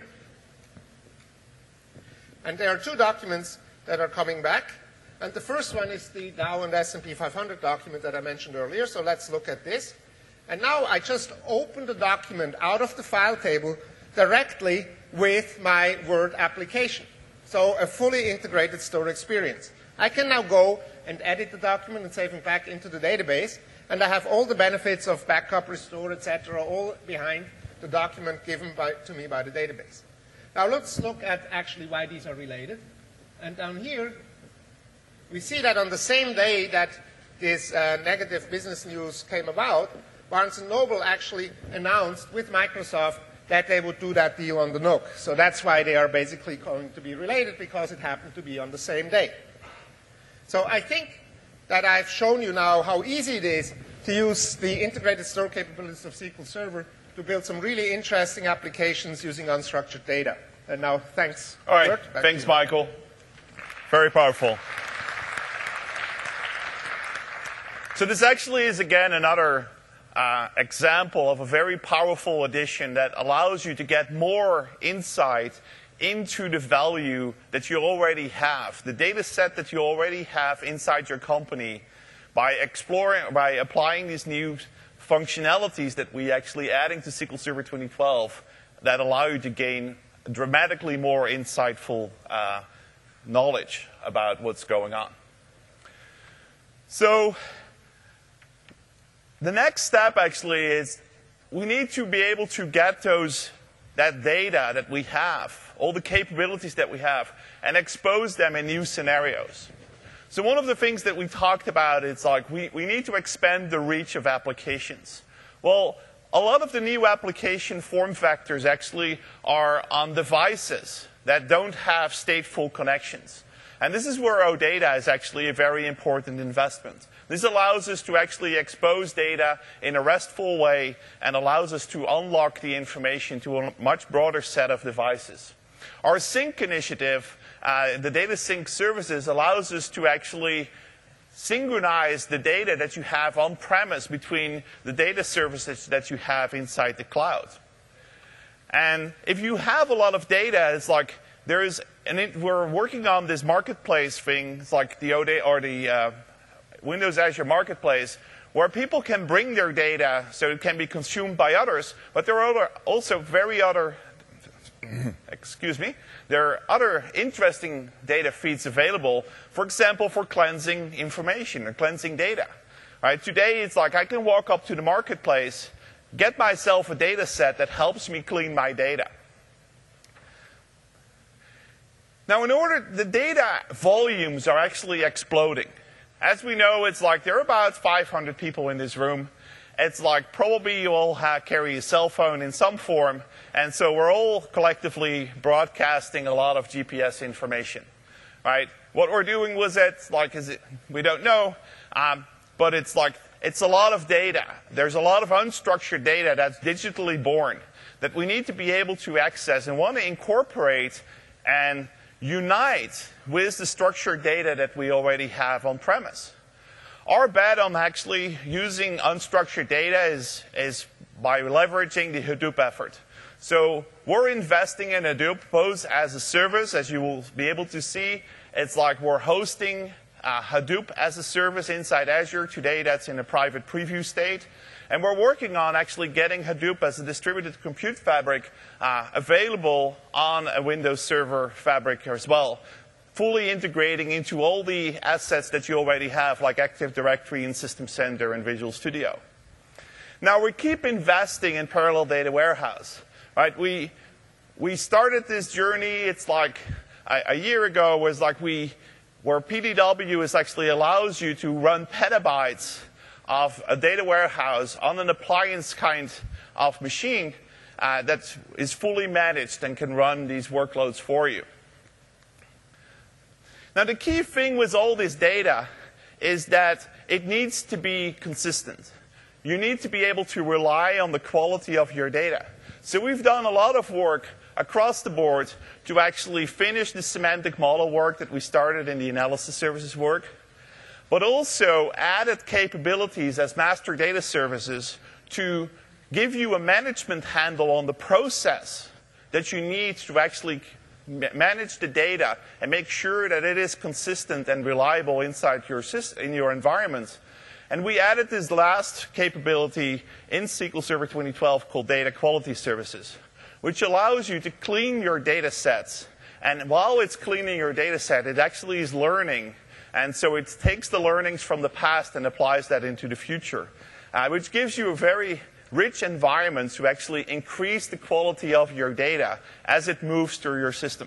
And there are two documents that are coming back. And the first one is the Dow and S&P 500 document that I mentioned earlier. So let's look at this. And now I just open the document out of the file table directly with my Word application. So a fully integrated store experience. I can now go and edit the document and save it back into the database. And I have all the benefits of backup, restore, etc., all behind the document given to me by the database. Now let's look at actually why these are related. And down here, we see that on the same day that this negative business news came about, Barnes & Noble actually announced with Microsoft that they would do that deal on the Nook. So that's why they are basically going to be related, because it happened to be on the same day. So I think that I've shown you now how easy it is to use the integrated store capabilities of SQL Server to build some really interesting applications using unstructured data. And now, thanks. All right, Bert, thanks, Michael. Very powerful. So this actually is, again, another example of a very powerful addition that allows you to get more insight into the value that you already have, the data set that you already have inside your company, by applying these new functionalities that we actually adding to SQL Server 2012 that allow you to gain dramatically more insightful knowledge about what's going on. So the next step actually is we need to be able to get that data that we have, all the capabilities that we have, and expose them in new scenarios. So one of the things that we talked about is like we need to expand the reach of applications. Well, a lot of the new application form factors actually are on devices that don't have stateful connections. And this is where OData is actually a very important investment. This allows us to actually expose data in a RESTful way and allows us to unlock the information to a much broader set of devices. Our Sync initiative, the Data Sync services, allows us to actually synchronize the data that you have on-premise between the data services that you have inside the cloud. And if you have a lot of data, it's like we're working on this marketplace thing, it's like the OData or the Windows Azure Marketplace, where people can bring their data so it can be consumed by others, but there are also there are other interesting data feeds available, for example, for cleansing information or cleansing data. Right? Today, it's like I can walk up to the marketplace, get myself a data set that helps me clean my data. Now, the data volumes are actually exploding. As we know, it's like there are about 500 people in this room. It's like probably you all carry a cell phone in some form, and so we're all collectively broadcasting a lot of GPS information, right? What we're doing with it, we don't know, but it's a lot of data. There's a lot of unstructured data that's digitally born that we need to be able to access and want to incorporate and unite with the structured data that we already have on premise. Our bet on actually using unstructured data is by leveraging the Hadoop effort. So we're investing in Hadoop both as a service, as you will be able to see. It's like we're hosting Hadoop as a service inside Azure. Today that's in a private preview state. And we're working on actually getting Hadoop as a distributed compute fabric available on a Windows Server fabric as well, fully integrating into all the assets that you already have, like Active Directory and System Center and Visual Studio. Now, we keep investing in Parallel Data Warehouse. Right? We started this journey, it's like a year ago was like where PDW is actually allows you to run petabytes of a data warehouse on an appliance kind of machine that is fully managed and can run these workloads for you. Now, the key thing with all this data is that it needs to be consistent. You need to be able to rely on the quality of your data. So we've done a lot of work across the board to actually finish the semantic model work that we started in the analysis services work, but also added capabilities as master data services to give you a management handle on the process that you need to actually manage the data and make sure that it is consistent and reliable inside your system, in your environment. And we added this last capability in SQL Server 2012 called Data Quality Services, which allows you to clean your data sets. And while it's cleaning your data set, it actually is learning. And so it takes the learnings from the past and applies that into the future, which gives you a very rich environment to actually increase the quality of your data as it moves through your system.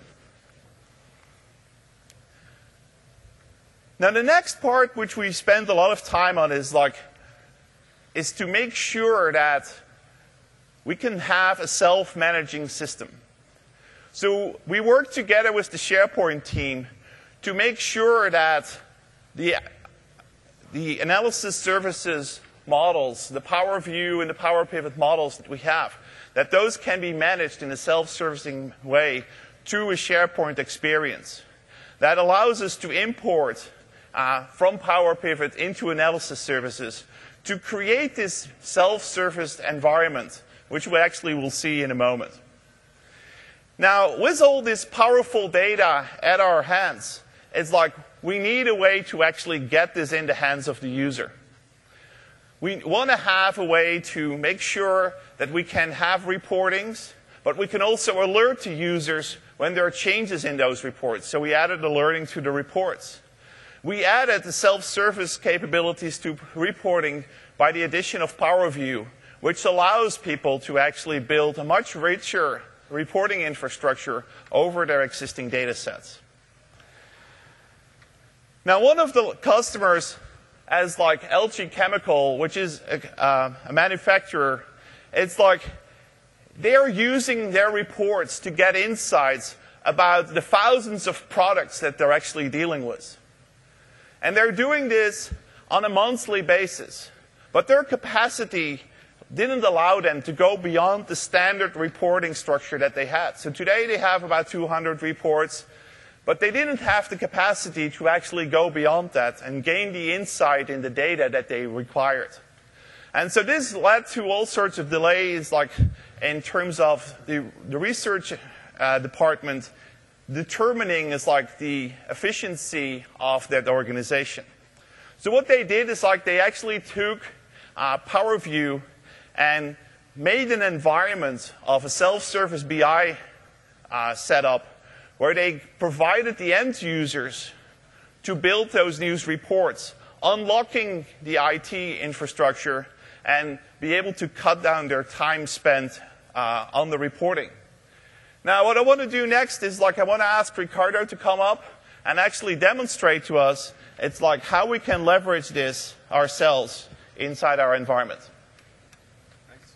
Now, the next part, which we spend a lot of time on, is to make sure that we can have a self-managing system. So we work together with the SharePoint team to make sure that the analysis services models, the Power View and the Power Pivot models that we have, that those can be managed in a self-servicing way through a SharePoint experience. That allows us to import from Power Pivot into analysis services to create this self-serviced environment, which we actually will see in a moment. Now, with all this powerful data at our hands, it's like we need a way to actually get this in the hands of the user. We want to have a way to make sure that we can have reportings, but we can also alert to users when there are changes in those reports. So we added alerting to the reports. We added the self-service capabilities to reporting by the addition of Power View, which allows people to actually build a much richer reporting infrastructure over their existing data sets. Now, one of the customers, as like LG Chemical, which is a manufacturer, it's like they're using their reports to get insights about the thousands of products that they're actually dealing with. And they're doing this on a monthly basis. But their capacity didn't allow them to go beyond the standard reporting structure that they had. So today they have about 200 reports, but they didn't have the capacity to actually go beyond that and gain the insight in the data that they required. And so this led to all sorts of delays, like in terms of the research department determining is like the efficiency of that organization. So what they did is like they actually took Power View and made an environment of a self-service BI setup where they provided the end users to build those news reports, unlocking the IT infrastructure and be able to cut down their time spent on the reporting. Now, what I want to do next is like I want to ask Ricardo to come up and actually demonstrate to us it's like how we can leverage this ourselves inside our environment. Thanks.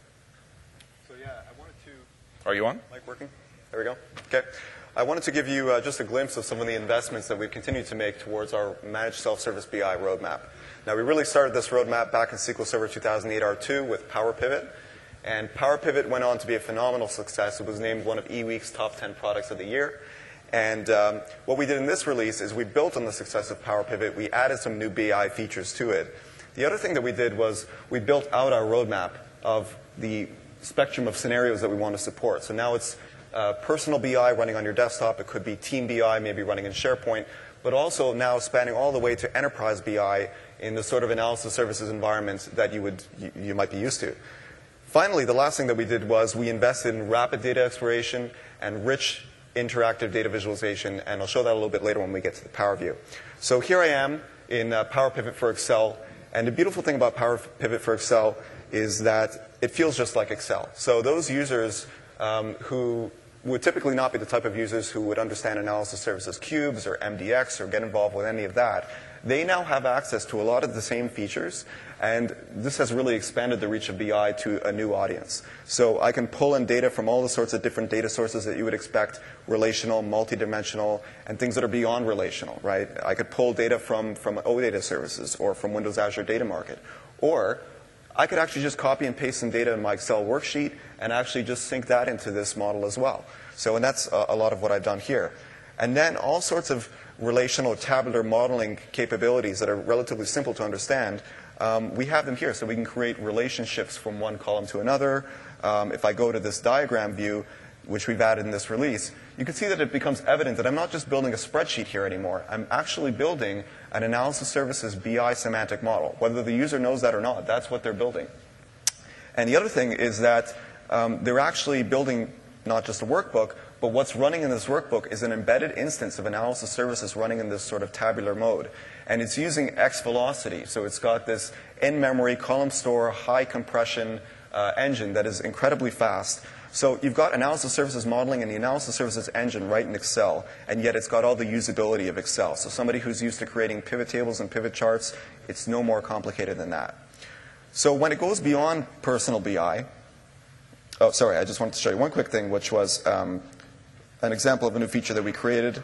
So yeah, I wanted to... Are you on? Mic working? There we go. Okay. I wanted to give you just a glimpse of some of the investments that we've continued to make towards our managed self-service BI roadmap. Now, we really started this roadmap back in SQL Server 2008 R2 with Power Pivot. And Power Pivot went on to be a phenomenal success. It was named one of eWeek's top 10 products of the year. And what we did in this release is we built on the success of Power Pivot. We added some new BI features to it. The other thing that we did was we built out our roadmap of the spectrum of scenarios that we want to support. So now it's personal BI running on your desktop. It could be team BI, maybe running in SharePoint, but also now spanning all the way to enterprise BI in the sort of analysis services environment that you might be used to. Finally, the last thing that we did was we invested in rapid data exploration and rich interactive data visualization, and I'll show that a little bit later when we get to the Power View. So here I am in Power Pivot for Excel, and the beautiful thing about Power Pivot for Excel is that it feels just like Excel. So those users who would typically not be the type of users who would understand analysis services cubes or MDX or get involved with any of that. They now have access to a lot of the same features, and this has really expanded the reach of BI to a new audience. So I can pull in data from all the sorts of different data sources that you would expect, relational, multidimensional, and things that are beyond relational, right? I could pull data from OData services or from Windows Azure Data Market. Or I could actually just copy and paste some data in my Excel worksheet and actually just sync that into this model as well. So, and that's a lot of what I've done here. And then all sorts of relational tabular modeling capabilities that are relatively simple to understand, we have them here. So we can create relationships from one column to another. If I go to this diagram view, which we've added in this release, you can see that it becomes evident that I'm not just building a spreadsheet here anymore. I'm actually building an analysis services BI semantic model. Whether the user knows that or not, that's what they're building. And the other thing is that they're actually building not just a workbook, but what's running in this workbook is an embedded instance of analysis services running in this sort of tabular mode. And it's using XVelocity. So it's got this in-memory column store, high compression engine that is incredibly fast. So you've got analysis services modeling and the analysis services engine right in Excel, and yet it's got all the usability of Excel. So somebody who's used to creating pivot tables and pivot charts, it's no more complicated than that. So when it goes beyond personal BI, oh, sorry, I just wanted to show you one quick thing, which was an example of a new feature that we created.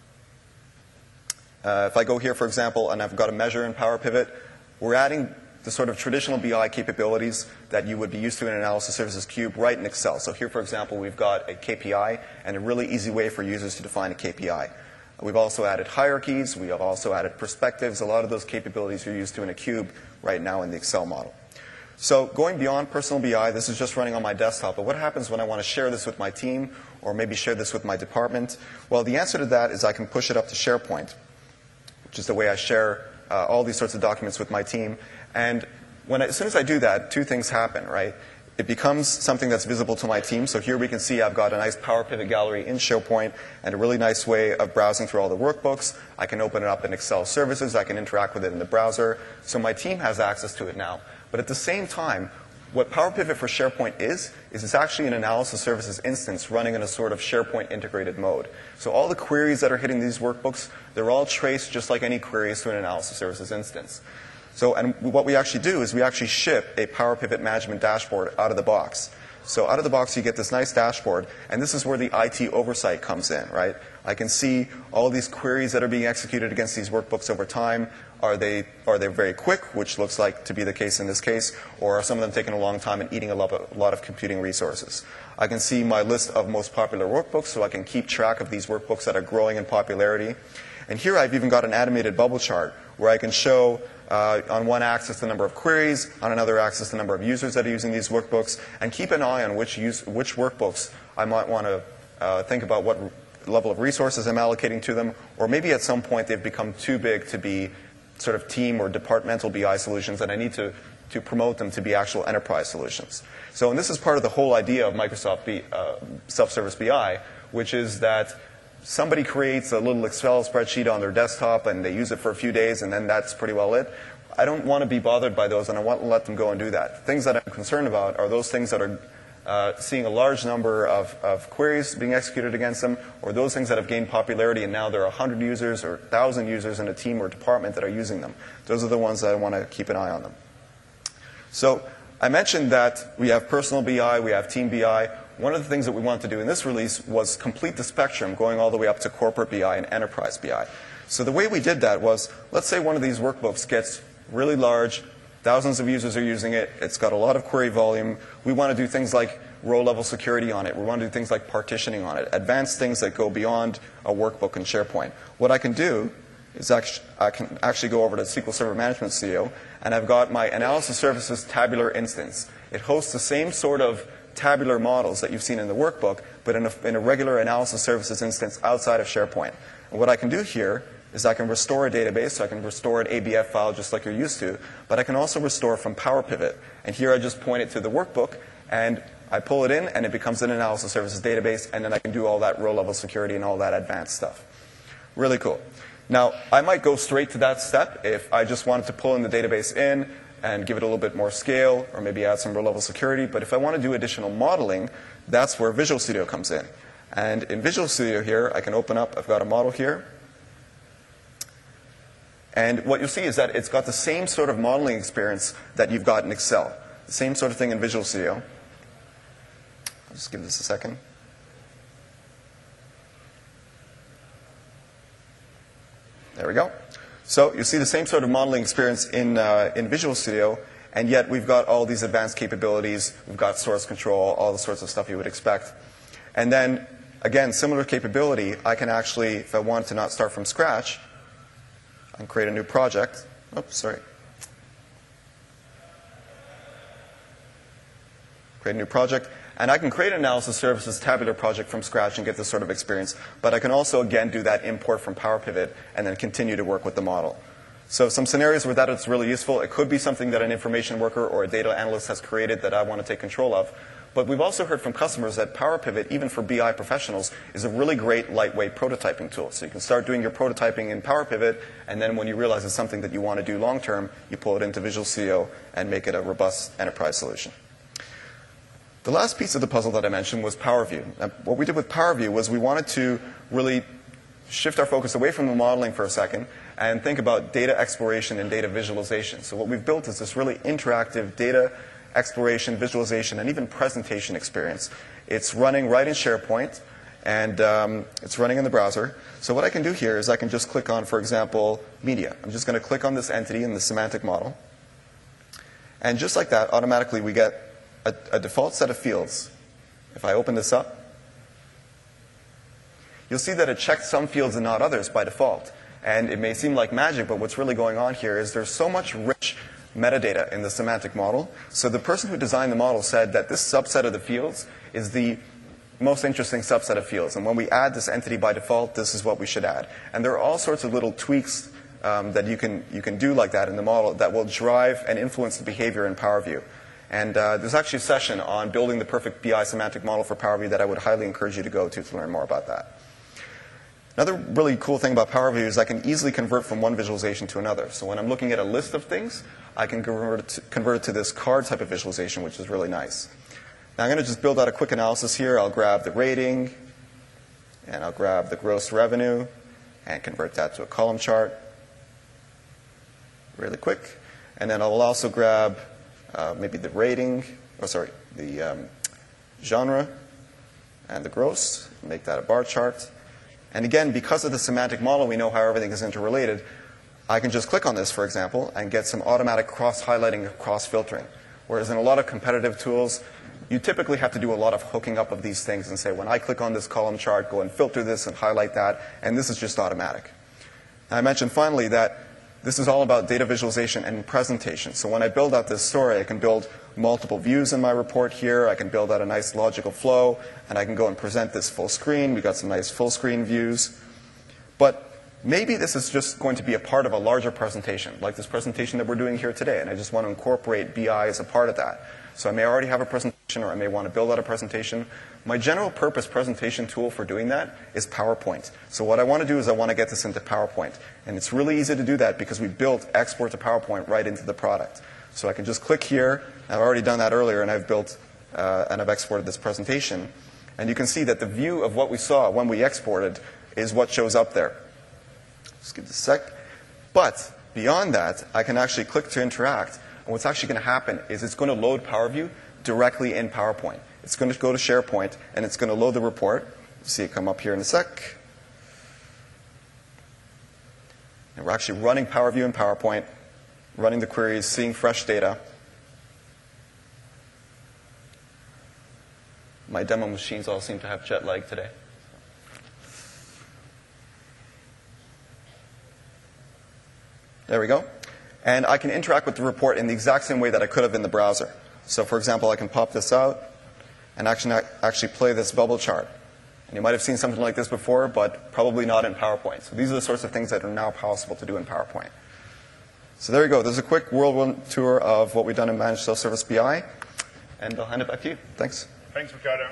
If I go here, for example, and I've got a measure in Power Pivot, we're adding the sort of traditional BI capabilities that you would be used to in an analysis services cube right in Excel. So here, for example, we've got a KPI and a really easy way for users to define a KPI. We've also added hierarchies. We have also added perspectives. A lot of those capabilities are used to in a cube right now in the Excel model. So going beyond personal BI, this is just running on my desktop. But what happens when I want to share this with my team or maybe share this with my department? Well, the answer to that is I can push it up to SharePoint, which is the way I share all these sorts of documents with my team. And as soon as I do that, two things happen, right? It becomes something that's visible to my team. So here we can see I've got a nice Power Pivot gallery in SharePoint and a really nice way of browsing through all the workbooks. I can open it up in Excel services. I can interact with it in the browser. So my team has access to it now. But at the same time, what Power Pivot for SharePoint is it's actually an analysis services instance running in a sort of SharePoint integrated mode. So all the queries that are hitting these workbooks, they're all traced just like any queries to an analysis services instance. So, and what we actually do is we actually ship a Power Pivot management dashboard out of the box. So out of the box, you get this nice dashboard, and this is where the IT oversight comes in, right? I can see all these queries that are being executed against these workbooks over time. Are they very quick, which looks like to be the case in this case, or are some of them taking a long time and eating a lot of computing resources? I can see my list of most popular workbooks, so I can keep track of these workbooks that are growing in popularity. And here I've even got an animated bubble chart where I can show on one axis the number of queries, on another axis the number of users that are using these workbooks, and keep an eye on which workbooks I might want to think about what level of resources I'm allocating to them, or maybe at some point they've become too big to be sort of team or departmental BI solutions, and I need to promote them to be actual enterprise solutions. So, and this is part of the whole idea of Microsoft Self-Service BI, which is that somebody creates a little Excel spreadsheet on their desktop and they use it for a few days and then that's pretty well it. I don't want to be bothered by those, and I want to let them go and do that. Things that I'm concerned about are those things that are seeing a large number of queries being executed against them, or those things that have gained popularity and now there are 100 users or 1,000 users in a team or department that are using them. Those are the ones that I want to keep an eye on them. So I mentioned that we have personal BI, we have team BI. One of the things that we wanted to do in this release was complete the spectrum, going all the way up to corporate BI and enterprise BI. So the way we did that was, let's say one of these workbooks gets really large, thousands of users are using it, it's got a lot of query volume. We want to do things like row-level security on it. We want to do things like partitioning on it, advanced things that go beyond a workbook in SharePoint. What I can do is I can actually go over to SQL Server Management Studio, and I've got my analysis services tabular instance. It hosts the same sort of tabular models that you've seen in the workbook, but in a regular analysis services instance outside of SharePoint. And what I can do here is I can restore a database, so I can restore an ABF file just like you're used to, but I can also restore from Power Pivot. And here I just point it to the workbook, and I pull it in, and it becomes an analysis services database, and then I can do all that row-level security and all that advanced stuff. Really cool. Now, I might go straight to that step if I just wanted to pull in the database in and give it a little bit more scale, or maybe add some row-level security. But if I want to do additional modeling, that's where Visual Studio comes in. And in Visual Studio here, I can open up, I've got a model here. And what you'll see is that it's got the same sort of modeling experience that you've got in Excel. The same sort of thing in Visual Studio. I'll just give this a second. There we go. So you see the same sort of modeling experience in Visual Studio, and yet we've got all these advanced capabilities. We've got source control, all the sorts of stuff you would expect. And then, again, similar capability, I can actually, if I want to not start from scratch, I can create a new project. Oops, sorry. Create a new project. And I can create an analysis services tabular project from scratch and get this sort of experience. But I can also, again, do that import from Power Pivot and then continue to work with the model. So some scenarios where that is really useful. It could be something that an information worker or a data analyst has created that I want to take control of. But we've also heard from customers that Power Pivot, even for BI professionals, is a really great lightweight prototyping tool. So you can start doing your prototyping in Power Pivot, and then when you realize it's something that you want to do long term, you pull it into Visual Studio and make it a robust enterprise solution. The last piece of the puzzle that I mentioned was PowerView. Now, what we did with PowerView was we wanted to really shift our focus away from the modeling for a second and think about data exploration and data visualization. So what we've built is this really interactive data exploration, visualization, and even presentation experience. It's running right in SharePoint, and it's running in the browser. So what I can do here is I can just click on, for example, media. I'm just going to click on this entity in the semantic model. And just like that, automatically we get a default set of fields. If I open this up, you'll see that it checked some fields and not others by default. And it may seem like magic, but what's really going on here is there's so much rich metadata in the semantic model. So the person who designed the model said that this subset of the fields is the most interesting subset of fields. And when we add this entity by default, this is what we should add. And there are all sorts of little tweaks that you can do like that in the model that will drive and influence the behavior in PowerView. And there's actually a session on building the perfect BI semantic model for PowerView that I would highly encourage you to go to learn more about that. Another really cool thing about PowerView is I can easily convert from one visualization to another. So when I'm looking at a list of things, I can convert it to this card type of visualization, which is really nice. Now I'm going to just build out a quick analysis here. I'll grab the rating, and I'll grab the gross revenue, and convert that to a column chart really quick. And then I'll also grab maybe the rating, the genre, and the gross, make that a bar chart. And again, because of the semantic model, we know how everything is interrelated. I can just click on this, for example, and get some automatic cross-highlighting, cross-filtering. Whereas in a lot of competitive tools, you typically have to do a lot of hooking up of these things and say, when I click on this column chart, go and filter this and highlight that, and this is just automatic. Now, I mentioned finally that this is all about data visualization and presentation. So when I build out this story, I can build multiple views in my report here. I can build out a nice logical flow, and I can go and present this full screen. We've got some nice full screen views. But maybe this is just going to be a part of a larger presentation, like this presentation that we're doing here today, and I just want to incorporate BI as a part of that. So I may already have a presentation, or I may want to build out a presentation. My general purpose presentation tool for doing that is PowerPoint. So what I want to do is I want to get this into PowerPoint. And it's really easy to do that because we built export to PowerPoint right into the product. So I can just click here. I've already done that earlier, and I've built and I've exported this presentation. And you can see that the view of what we saw when we exported is what shows up there. Just give it a sec. But beyond that, I can actually click to interact. And what's actually going to happen is it's going to load PowerView directly in PowerPoint. It's going to go to SharePoint, and it's going to load the report. You'll see it come up here in a sec. And we're actually running PowerView in PowerPoint, running the queries, seeing fresh data. My demo machines all seem to have jet lag today. There we go. And I can interact with the report in the exact same way that I could have in the browser. So for example, I can pop this out and actually play this bubble chart. And you might have seen something like this before, but probably not in PowerPoint. So these are the sorts of things that are now possible to do in PowerPoint. So there you go. There's a quick whirlwind tour of what we've done in Managed Self-Service BI. And I'll hand it back to you. Thanks. Thanks, Ricardo.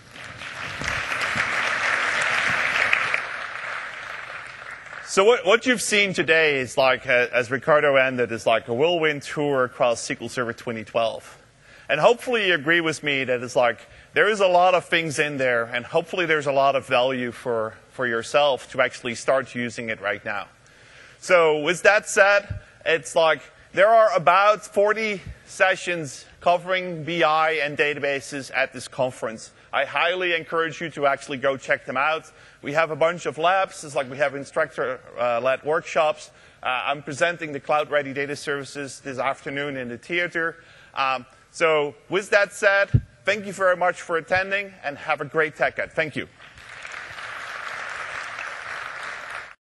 So what you've seen today is like, as Ricardo ended, is like a whirlwind tour across SQL Server 2012. And hopefully you agree with me that it's like, there is a lot of things in there, and hopefully there's a lot of value for yourself to actually start using it right now. So with that said, it's like, there are about 40 sessions covering BI and databases at this conference. I highly encourage you to actually go check them out. We have a bunch of labs. It's like we have instructor-led workshops. I'm presenting the Cloud Ready Data Services this afternoon in the theater. So with that said, thank you very much for attending, and have a great TechEd. Thank you.